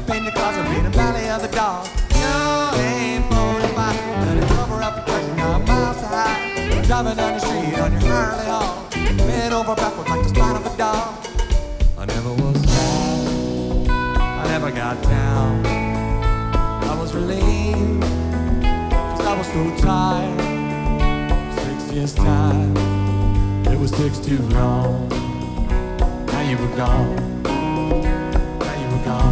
in your closet, being a valley of the dog. You ain't 45, let it cover up your tracks, you got miles to hide. Driving down the street on your Harley Hall, bent over backwards like the spine of a dog. I never was sad, I never got down. I was relieved, cause I was so tired. 6 years time, it was 6 too long. Now you were gone, now you were gone.